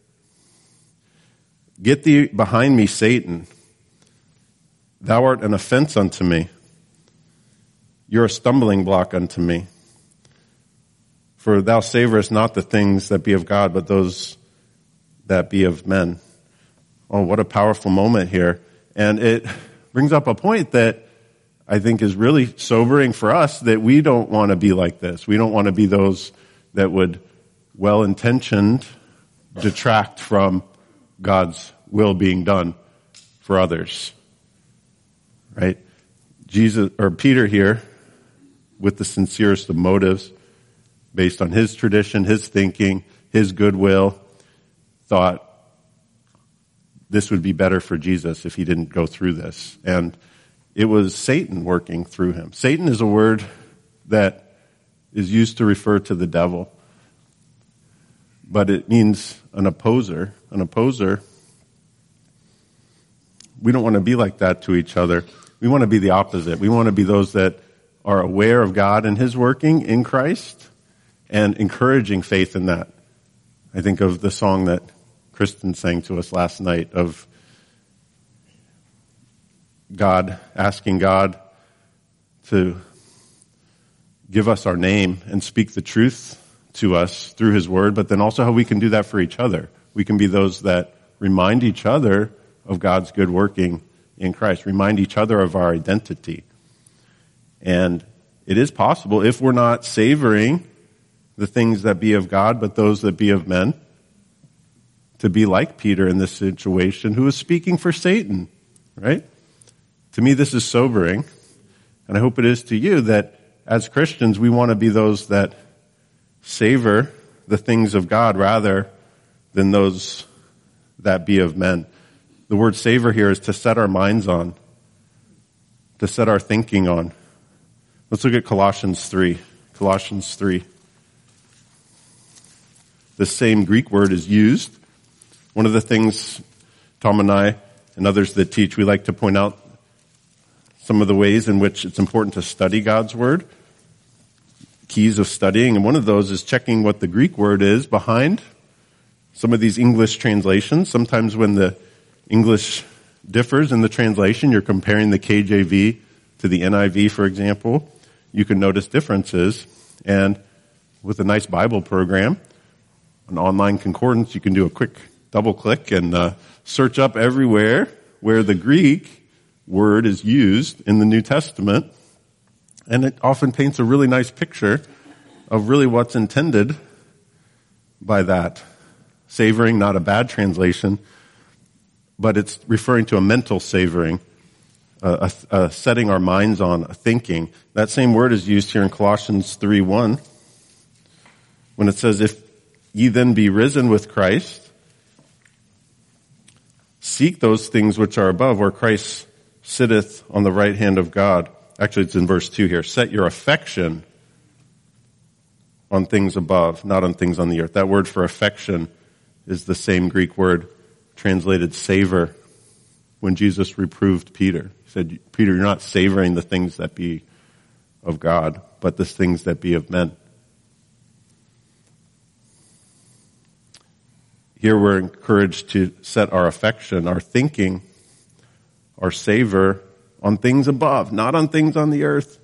get thee behind me, Satan. Thou art an offense unto me. You're a stumbling block unto me. For thou savorest not the things that be of God, but those that be of men. Oh, what a powerful moment here. And it brings up a point that I think is really sobering for us, that we don't want to be like this. We don't want to be those that would, well-intentioned, detract from God's will being done for others. Right? Jesus, or Peter here, with the sincerest of motives, based on his tradition, his thinking, his goodwill, thought this would be better for Jesus if he didn't go through this. And it was Satan working through him. Satan is a word that is used to refer to the devil, but it means an opposer. An opposer. We don't want to be like that to each other. We want to be the opposite. We want to be those that are aware of God and his working in Christ and encouraging faith in that. I think of the song that Kristen sang to us last night of God, asking God to give us our name and speak the truth to us through his word, but then also how we can do that for each other. We can be those that remind each other of God's good working in Christ, remind each other of our identity. And it is possible, if we're not savoring the things that be of God, but those that be of men, to be like Peter in this situation, who is speaking for Satan, right? To me, this is sobering, and I hope it is to you, that as Christians, we want to be those that savor the things of God rather than those that be of men. The word savor here is to set our minds on, to set our thinking on. Let's look at Colossians three. Colossians three. The same Greek word is used. One of the things Tom and I and others that teach, we like to point out some of the ways in which it's important to study God's word, keys of studying, and one of those is checking what the Greek word is behind some of these English translations. Sometimes when the English differs in the translation, you're comparing the K J V to the N I V, for example, you can notice differences. And with a nice Bible program, an online concordance, you can do a quick double click and uh, search up everywhere where the Greek word is used in the New Testament, and it often paints a really nice picture of really what's intended by that. Savoring, not a bad translation, but it's referring to a mental savoring, a, a, a setting our minds on, a thinking. That same word is used here in Colossians three one, when it says, if ye then be risen with Christ, seek those things which are above, where Christ sitteth on the right hand of God. Actually, it's in verse two here. Set your affection on things above, not on things on the earth. That word for affection is the same Greek word translated savor when Jesus reproved Peter. He said, Peter, you're not savoring the things that be of God, but the things that be of men. Here we're encouraged to set our affection, our thinking, our savor on things above, not on things on the earth.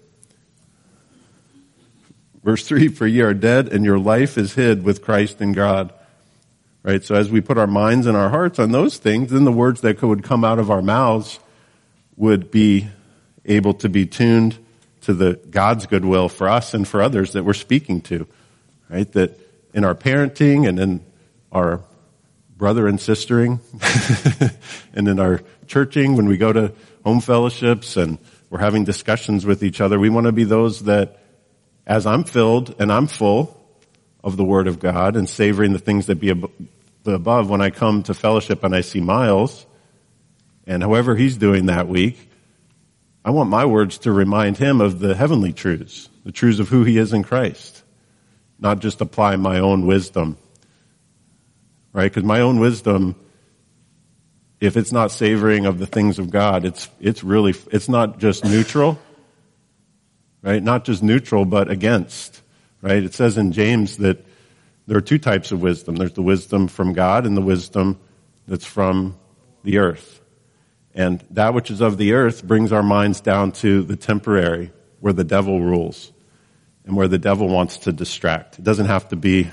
Verse three, for ye are dead and your life is hid with Christ in God. Right? So as we put our minds and our hearts on those things, then the words that would come out of our mouths would be able to be tuned to the God's goodwill for us and for others that we're speaking to. Right? That in our parenting and in our brother and sistering and in our churching, when we go to home fellowships and we're having discussions with each other, we want to be those that, as I'm filled and I'm full of the Word of God and savoring the things that be ab- above, when I come to fellowship and I see Miles, and however he's doing that week, I want my words to remind him of the heavenly truths, the truths of who he is in Christ, not just apply my own wisdom. Right? Because my own wisdom if it's not savoring of the things of God, it's it's really, it's not just neutral, right? Not just neutral, but against, right? It says in James that there are two types of wisdom. There's the wisdom from God and the wisdom that's from the earth. And that which is of the earth brings our minds down to the temporary, where the devil rules and where the devil wants to distract. It doesn't have to be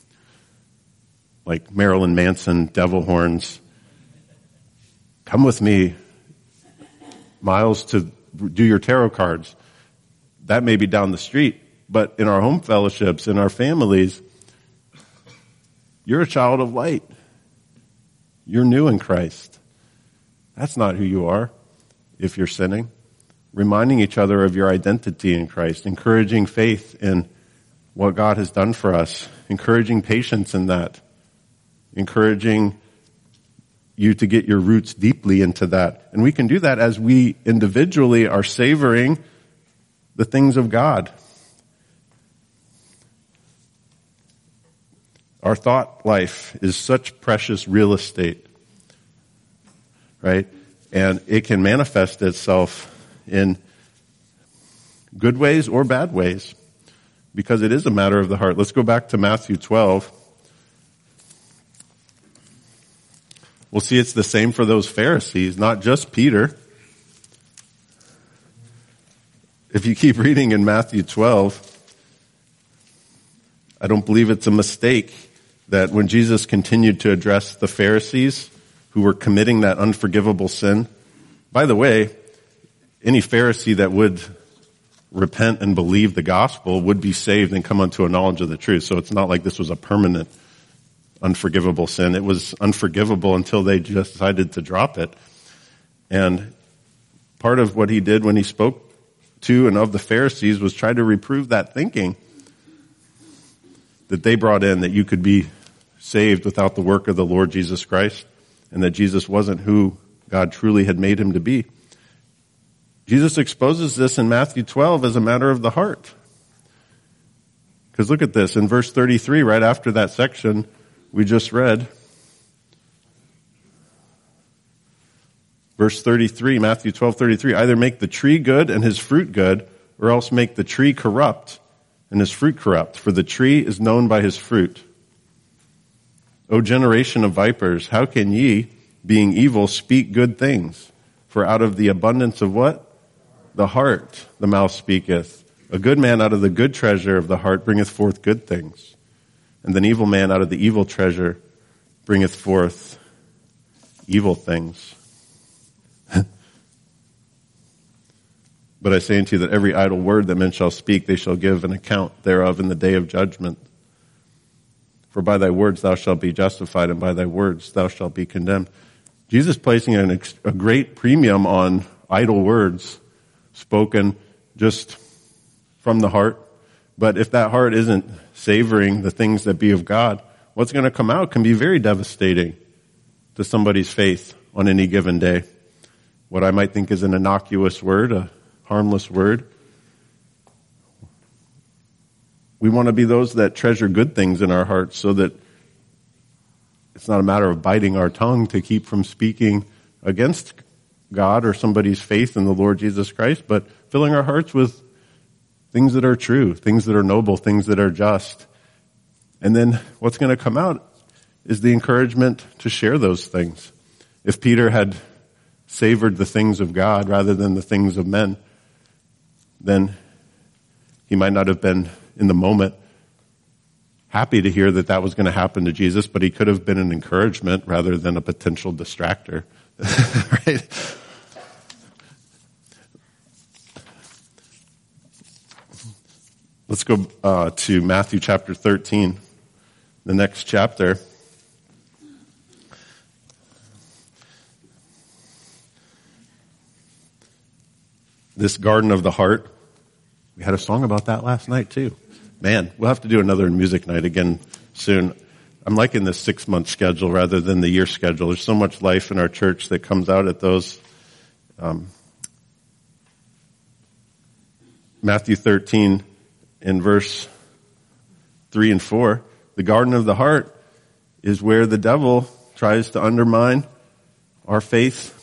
like Marilyn Manson, devil horns. Come with me, Miles, to do your tarot cards. That may be down the street, but in our home fellowships, in our families, you're a child of light. You're new in Christ. That's not who you are if you're sinning. Reminding each other of your identity in Christ, encouraging faith in what God has done for us, encouraging patience in that, encouraging you to get your roots deeply into that. And we can do that as we individually are savoring the things of God. Our thought life is such precious real estate, right? And it can manifest itself in good ways or bad ways, because it is a matter of the heart. Let's go back to Matthew twelve. We'll see it's the same for those Pharisees, not just Peter. If you keep reading in Matthew twelve, I don't believe it's a mistake that when Jesus continued to address the Pharisees who were committing that unforgivable sin, by the way, any Pharisee that would repent and believe the gospel would be saved and come unto a knowledge of the truth. So it's not like this was a permanent unforgivable sin. It was unforgivable until they just decided to drop it. And part of what he did when he spoke to and of the Pharisees was try to reprove that thinking that they brought in, that you could be saved without the work of the Lord Jesus Christ, and that Jesus wasn't who God truly had made him to be. Jesus exposes this in Matthew twelve as a matter of the heart. Because look at this, in verse thirty-three, right after that section we just read, verse thirty-three, Matthew twelve thirty-three, either make the tree good and his fruit good, or else make the tree corrupt and his fruit corrupt, for the tree is known by his fruit. O generation of vipers, how can ye, being evil, speak good things? For out of the abundance of what? The heart the mouth speaketh. A good man out of the good treasure of the heart bringeth forth good things. And an evil man out of the evil treasure bringeth forth evil things. But I say unto you that every idle word that men shall speak, they shall give an account thereof in the day of judgment. For by thy words thou shalt be justified, and by thy words thou shalt be condemned. Jesus placing an ex- a great premium on idle words spoken just from the heart. But if that heart isn't savoring the things that be of God, what's going to come out can be very devastating to somebody's faith on any given day. What I might think is an innocuous word, a harmless word. We want to be those that treasure good things in our hearts so that it's not a matter of biting our tongue to keep from speaking against God or somebody's faith in the Lord Jesus Christ, but filling our hearts with things that are true, things that are noble, things that are just. And then what's going to come out is the encouragement to share those things. If Peter had savored the things of God rather than the things of men, then he might not have been in the moment happy to hear that that was going to happen to Jesus, but he could have been an encouragement rather than a potential distractor. Right? Let's go uh, to Matthew chapter thirteen, the next chapter. This garden of the heart. We had a song about that last night too. Man, we'll have to do another music night again soon. I'm liking this six-month schedule rather than the year schedule. There's so much life in our church that comes out at those. Um, Matthew thirteen in verse three and four. The garden of the heart is where the devil tries to undermine our faith.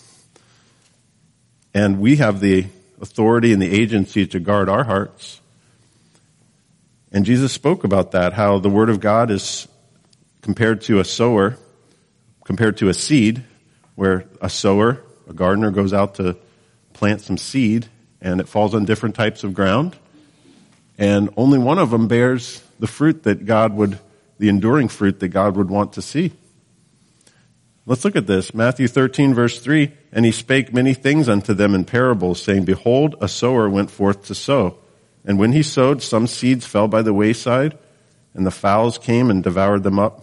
And we have the authority and the agency to guard our hearts. And Jesus spoke about that, how the Word of God is compared to a sower, compared to a seed, where a sower, a gardener, goes out to plant some seed, and it falls on different types of ground. And only one of them bears the fruit that God would, the enduring fruit that God would want to see. Let's look at this. Matthew thirteen, verse three, and he spake many things unto them in parables, saying, Behold, a sower went forth to sow. And when he sowed, some seeds fell by the wayside, and the fowls came and devoured them up.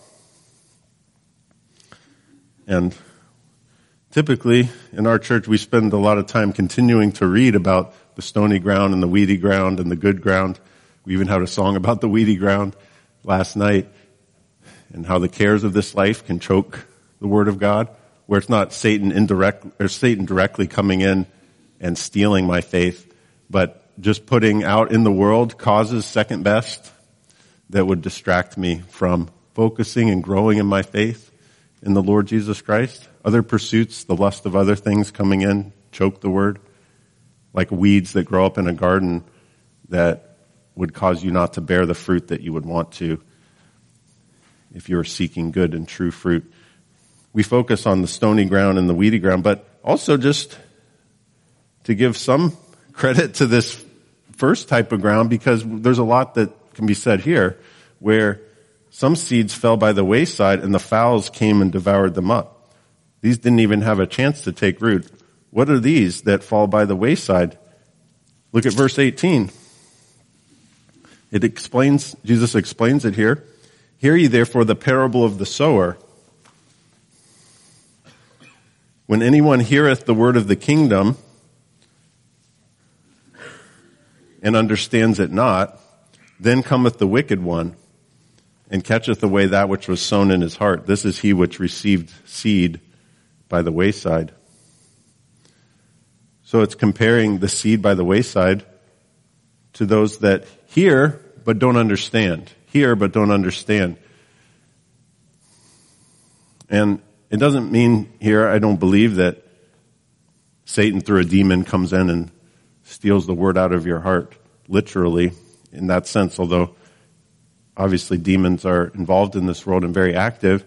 And typically, in our church, we spend a lot of time continuing to read about the stony ground and the weedy ground and the good ground. We even had a song about the weedy ground last night, and how the cares of this life can choke the Word of God, where it's not Satan indirect or Satan directly coming in and stealing my faith, but just putting out in the world causes second best that would distract me from focusing and growing in my faith in the Lord Jesus Christ. Other pursuits, the lust of other things coming in, choke the Word, like weeds that grow up in a garden that would cause you not to bear the fruit that you would want to if you were seeking good and true fruit. We focus on the stony ground and the weedy ground, but also just to give some credit to this first type of ground, because there's a lot that can be said here, where some seeds fell by the wayside and the fowls came and devoured them up. These didn't even have a chance to take root. What are these that fall by the wayside? Look at verse eighteen. It explains, Jesus explains it here. Hear ye therefore the parable of the sower. When anyone heareth the word of the kingdom and understands it not, then cometh the wicked one and catcheth away that which was sown in his heart. This is he which received seed by the wayside. So it's comparing the seed by the wayside to those that hear but don't understand. Hear but don't understand. And it doesn't mean here, I don't believe, that Satan through a demon comes in and steals the word out of your heart, literally, in that sense, although obviously demons are involved in this world and very active.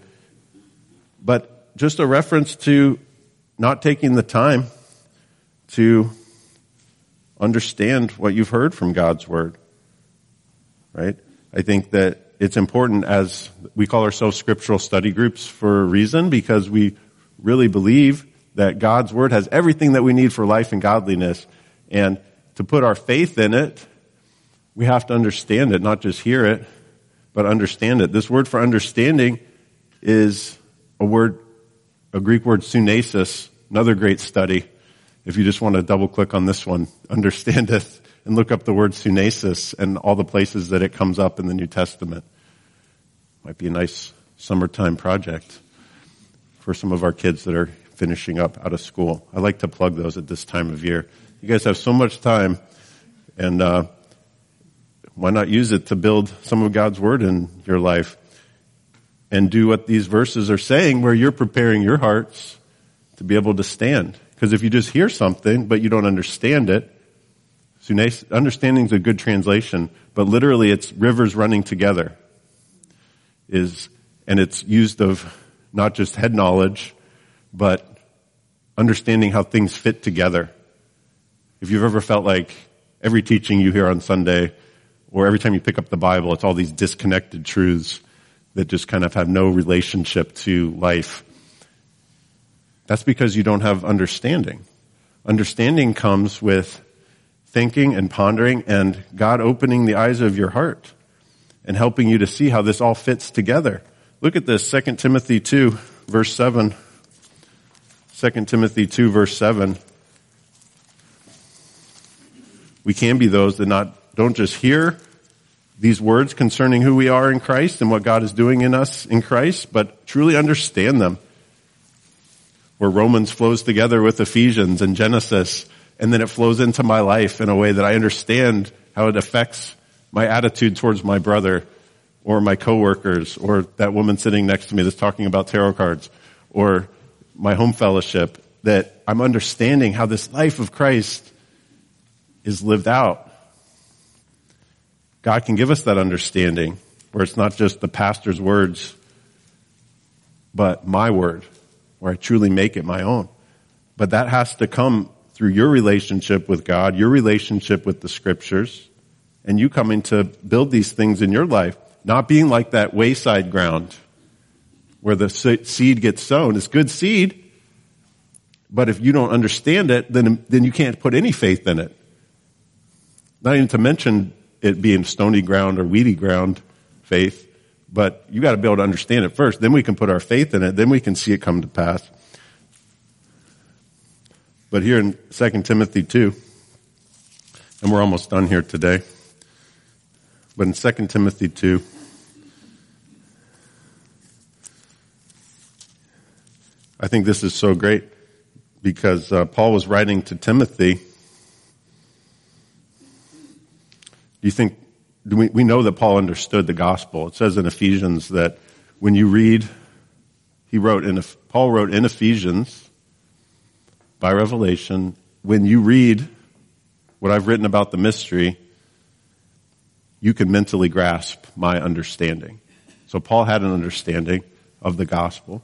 But just a reference to not taking the time to understand what you've heard from God's word, right? I think that it's important, as we call ourselves scriptural study groups for a reason, because we really believe that God's word has everything that we need for life and godliness. And to put our faith in it, we have to understand it, not just hear it, but understand it. This word for understanding is a word, a Greek word, sunesis, another great study. If you just want to double click on this one, understandeth, and look up the word sunesis and all the places that it comes up in the New Testament. Might be a nice summertime project for some of our kids that are finishing up out of school. I like to plug those at this time of year. You guys have so much time, and uh, why not use it to build some of God's word in your life and do what these verses are saying, where you're preparing your hearts to be able to stand. Because if you just hear something but you don't understand it, understanding is a good translation, but literally it's rivers running together. Is, and it's used of not just head knowledge, but understanding how things fit together. If you've ever felt like every teaching you hear on Sunday, or every time you pick up the Bible, it's all these disconnected truths that just kind of have no relationship to life, that's because you don't have understanding. Understanding comes with thinking and pondering and God opening the eyes of your heart and helping you to see how this all fits together. Look at this, Second Timothy two, verse seven. Second Timothy two, verse seven. We can be those that not don't just hear these words concerning who we are in Christ and what God is doing in us in Christ, but truly understand them. Where Romans flows together with Ephesians and Genesis, and then it flows into my life in a way that I understand how it affects my attitude towards my brother or my coworkers or that woman sitting next to me that's talking about tarot cards, or my home fellowship, that I'm understanding how this life of Christ is lived out. God can give us that understanding where it's not just the pastor's words, but my word, where I truly make it my own. But that has to come through your relationship with God, your relationship with the scriptures, and you coming to build these things in your life, not being like that wayside ground where the seed gets sown. It's good seed, but if you don't understand it, then, then you can't put any faith in it. Not even to mention it being stony ground or weedy ground faith, but you got to be able to understand it first. Then we can put our faith in it. Then we can see it come to pass. But here in Second Timothy two, and we're almost done here today, but in Second Timothy two, I think this is so great because uh, Paul was writing to Timothy. Do you think, do we, we know that Paul understood the gospel. It says in Ephesians that when you read, he wrote in, Paul wrote in Ephesians by revelation, when you read what I've written about the mystery, you can mentally grasp my understanding. So Paul had an understanding of the gospel.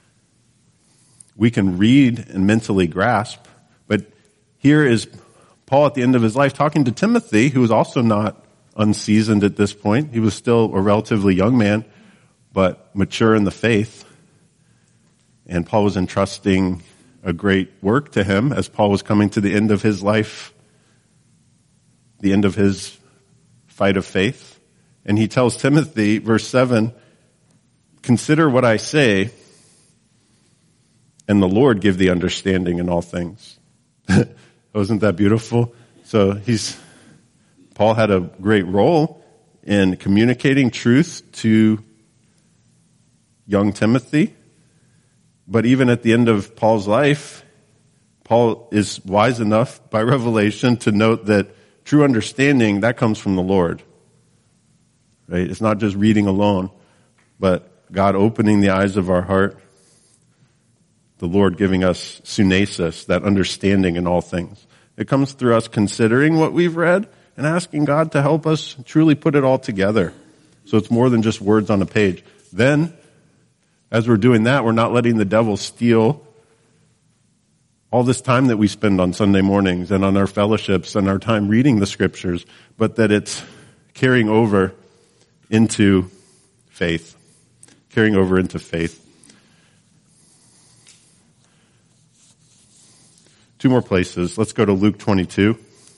We can read and mentally grasp, but here is Paul at the end of his life talking to Timothy, who was also not unseasoned at this point. He was still a relatively young man, but mature in the faith. And Paul was entrusting a great work to him as Paul was coming to the end of his life, the end of his fight of faith. And he tells Timothy, verse seven, consider what I say, and the Lord give thee understanding in all things. Wasn't that beautiful? So he's, Paul had a great role in communicating truth to young Timothy. But even at the end of Paul's life, Paul is wise enough by revelation to note that true understanding, that comes from the Lord. Right? It's not just reading alone, but God opening the eyes of our heart, the Lord giving us sunesis, that understanding in all things. It comes through us considering what we've read and asking God to help us truly put it all together. So it's more than just words on a page. Then, as we're doing that, we're not letting the devil steal all this time that we spend on Sunday mornings and on our fellowships and our time reading the scriptures, but that it's carrying over into faith. Carrying over into faith. Two more places. Let's go to Luke twenty-two.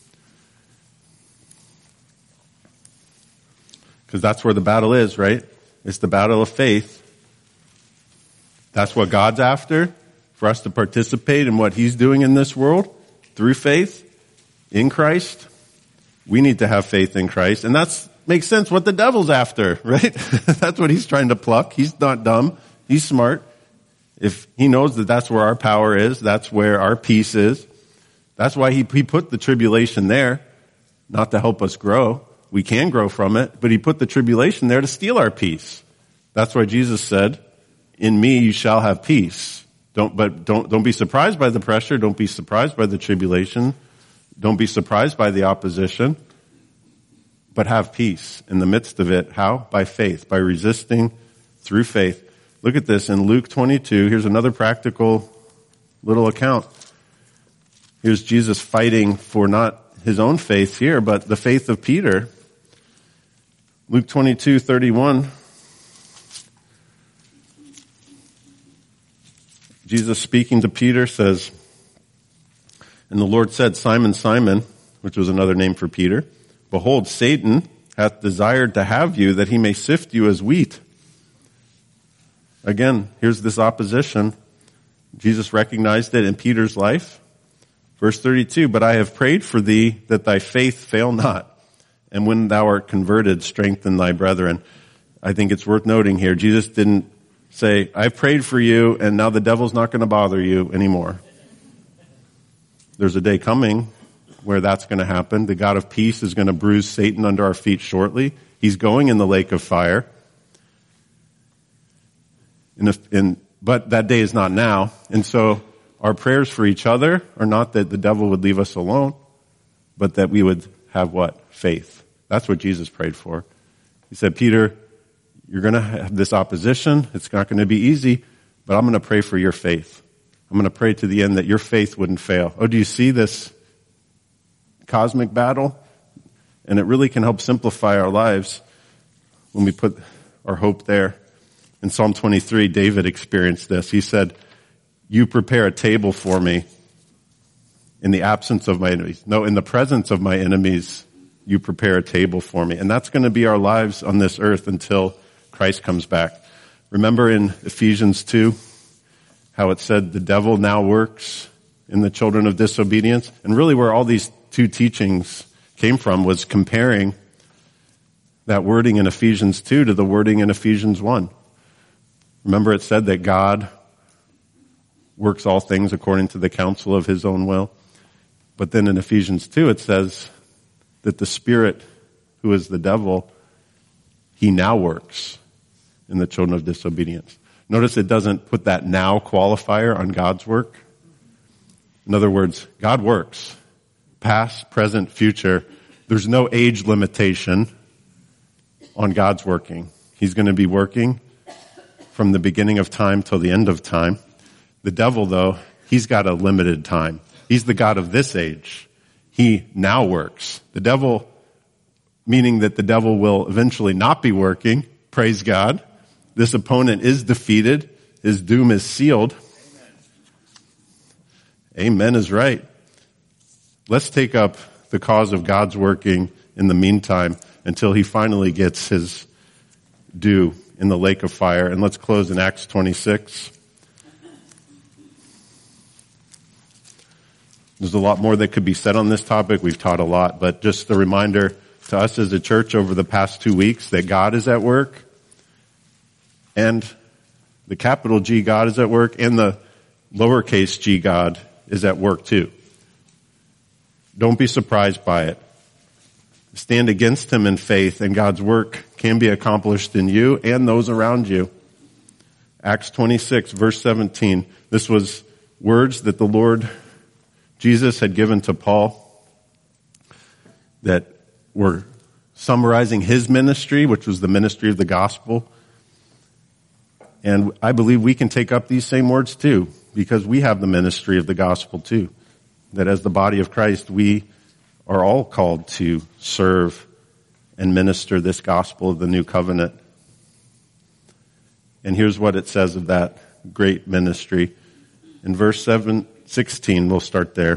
Because that's where the battle is, right? It's the battle of faith. That's what God's after, for us to participate in what He's doing in this world through faith in Christ. We need to have faith in Christ. And that makes sense what the devil's after, right? That's what he's trying to pluck. He's not dumb. He's smart. If he knows that that's where our power is, that's where our peace is. That's why he, he put the tribulation there, not to help us grow. We can grow from it, but he put the tribulation there to steal our peace. That's why Jesus said, in me you shall have peace. Don't, but don't, don't be surprised by the pressure. Don't be surprised by the tribulation. Don't be surprised by the opposition. But have peace in the midst of it. How? By faith, by resisting through faith. Look at this in Luke twenty-two. Here's another practical little account. Here's Jesus fighting for not his own faith here, but the faith of Peter. Luke twenty-two thirty-one. Jesus speaking to Peter says, and the Lord said, Simon, Simon, which was another name for Peter, behold, Satan hath desired to have you that he may sift you as wheat. Again, here's this opposition. Jesus recognized it in Peter's life. Verse thirty-two, but I have prayed for thee that thy faith fail not. And when thou art converted, strengthen thy brethren. I think it's worth noting here, Jesus didn't say, I've prayed for you and now the devil's not going to bother you anymore. There's a day coming where that's going to happen. The God of peace is going to bruise Satan under our feet shortly. He's going in the lake of fire. In, a, in But that day is not now. And so our prayers for each other are not that the devil would leave us alone, but that we would have what? Faith. That's what Jesus prayed for. He said, Peter, you're going to have this opposition. It's not going to be easy, but I'm going to pray for your faith. I'm going to pray to the end that your faith wouldn't fail. Oh, do you see this cosmic battle? And it really can help simplify our lives when we put our hope there. In Psalm twenty-three, David experienced this. He said, you prepare a table for me in the absence of my enemies. No, in the presence of my enemies, you prepare a table for me. And that's going to be our lives on this earth until Christ comes back. Remember in Ephesians two, how it said the devil now works in the children of disobedience? And really where all these two teachings came from was comparing that wording in Ephesians two to the wording in Ephesians one. Remember it said that God works all things according to the counsel of his own will. But then in Ephesians two it says that the spirit who is the devil, he now works in the children of disobedience. Notice it doesn't put that now qualifier on God's work. In other words, God works. Past, present, future. There's no age limitation on God's working. He's going to be working from the beginning of time till the end of time. The devil, though, he's got a limited time. He's the God of this age. He now works. The devil, meaning that the devil will eventually not be working. Praise God. This opponent is defeated. His doom is sealed. Amen, Amen is right. Let's take up the cause of God's working in the meantime until he finally gets his due in the lake of fire. And let's close in Acts twenty-six. There's a lot more that could be said on this topic. We've taught a lot, but just a reminder to us as a church over the past two weeks that God is at work, and the capital G God is at work, and the lowercase g God is at work too. Don't be surprised by it. Stand against him in faith, and God's work can be accomplished in you and those around you. Acts twenty-six, verse seventeen. This was words that the Lord Jesus had given to Paul that were summarizing his ministry, which was the ministry of the gospel. And I believe we can take up these same words too, because we have the ministry of the gospel too. That as the body of Christ, we are all called to serve and minister this gospel of the new covenant. And here's what it says of that great ministry. In verse seven, sixteen, we'll start there.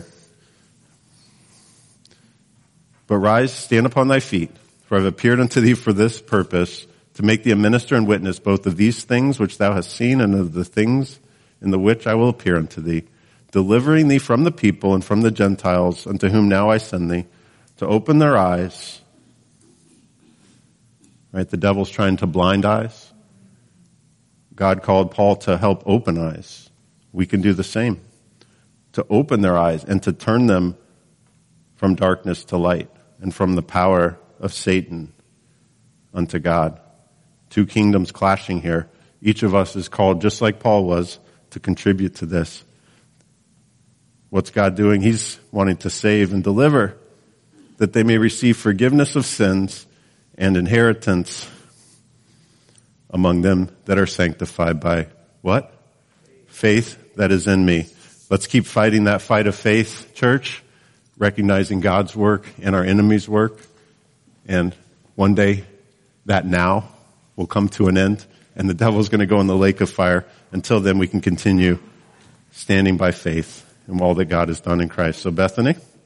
But rise, stand upon thy feet, for I have appeared unto thee for this purpose, to make thee a minister and witness both of these things which thou hast seen and of the things in the which I will appear unto thee, delivering thee from the people and from the Gentiles, unto whom now I send thee, to open their eyes. Right? The devil's trying to blind eyes. God called Paul to help open eyes. We can do the same. To open their eyes and to turn them from darkness to light and from the power of Satan unto God. Two kingdoms clashing here. Each of us is called, just like Paul was, to contribute to this. What's God doing? He's wanting to save and deliver, that they may receive forgiveness of sins and inheritance among them that are sanctified by what? Faith that is in me. Let's keep fighting that fight of faith, church, recognizing God's work and our enemy's work. And one day, that now will come to an end, and the devil's going to go in the lake of fire. Until then, we can continue standing by faith in all that God has done in Christ. So, Bethany?